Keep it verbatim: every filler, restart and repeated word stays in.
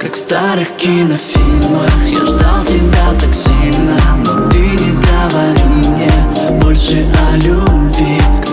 как в старых кинофильмах. Я ждал тебя так сильно, но ты не говорил мне больше о любви.